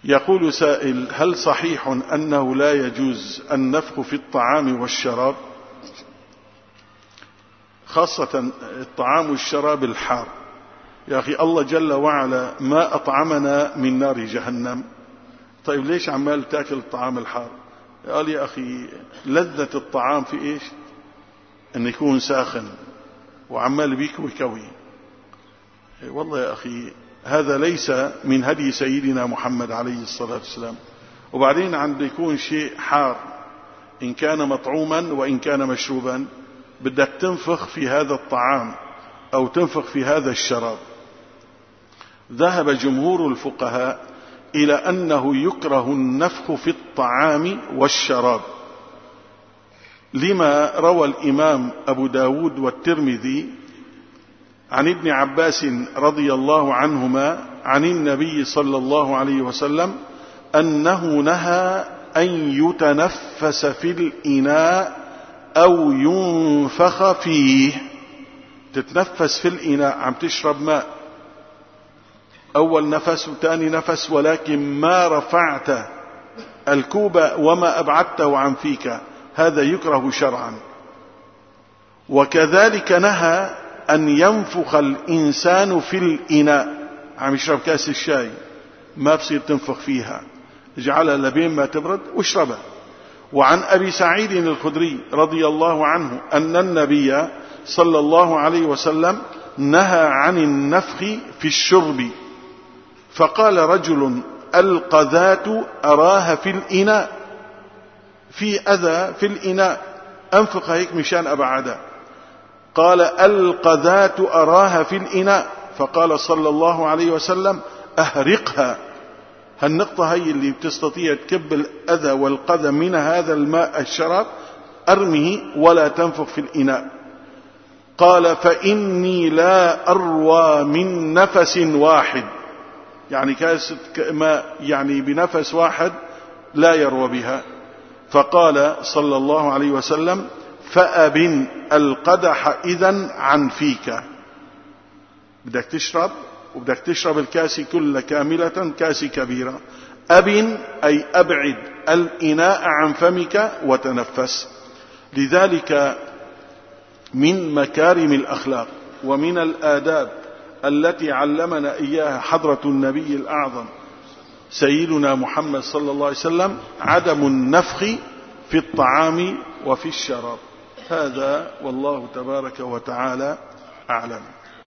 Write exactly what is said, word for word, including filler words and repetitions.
يقول سائل: هل صحيح أنه لا يجوز النفخ في الطعام والشراب، خاصة الطعام والشراب الحار؟ يا أخي الله جل وعلا ما أطعمنا من نار جهنم، طيب ليش عمال تأكل الطعام الحار؟ قال يا أخي لذة الطعام في إيش؟ أن يكون ساخن وعمال بيكوي كوي. والله يا أخي هذا ليس من هدي سيدنا محمد عليه الصلاة والسلام. وبعدين عند يكون شيء حار إن كان مطعوما وإن كان مشروبا بدك تنفخ في هذا الطعام أو تنفخ في هذا الشراب. ذهب جمهور الفقهاء إلى أنه يكره النفخ في الطعام والشراب، لما روى الإمام أبو داود والترمذي عن ابن عباس رضي الله عنهما عن النبي صلى الله عليه وسلم أنه نهى أن يتنفس في الإناء أو ينفخ فيه. تتنفس في الإناء، عم تشرب ماء، أول نفس وثاني نفس، ولكن ما رفعت الكوب وما أبعدته عن فيك، هذا يكره شرعا. وكذلك نهى أن ينفخ الإنسان في الإناء، عم يشرب كاس الشاي ما بصير تنفخ فيها، اجعلها لبين ما تبرد واشربها. وعن أبي سعيد الخدري رضي الله عنه أن النبي صلى الله عليه وسلم نهى عن النفخ في الشرب، فقال رجل: القذاة أراها في الإناء، في أذى في الإناء، أنفخ هيك مشان أبعدها. قال: القذاة أراها في الإناء، فقال صلى الله عليه وسلم: أهرقها. هالنقطة هي اللي بتستطيع تكب الأذى والقذى من هذا الماء الشراب، أرمه ولا تنفخ في الإناء. قال: فإني لا أروى من نفس واحد، يعني كاسة ماء يعني بنفس واحد لا يروى بها. فقال صلى الله عليه وسلم: فأبن القدح إذن عن فيك. بدك تشرب وبدك تشرب الكاس كلها كاملة، كاس كبيرة. أبن أي أبعد الإناء عن فمك وتنفس. لذلك من مكارم الأخلاق ومن الآداب التي علمنا إياها حضرة النبي الأعظم سيدنا محمد صلى الله عليه وسلم عدم النفخ في الطعام وفي الشراب. هذا والله تبارك وتعالى أعلم.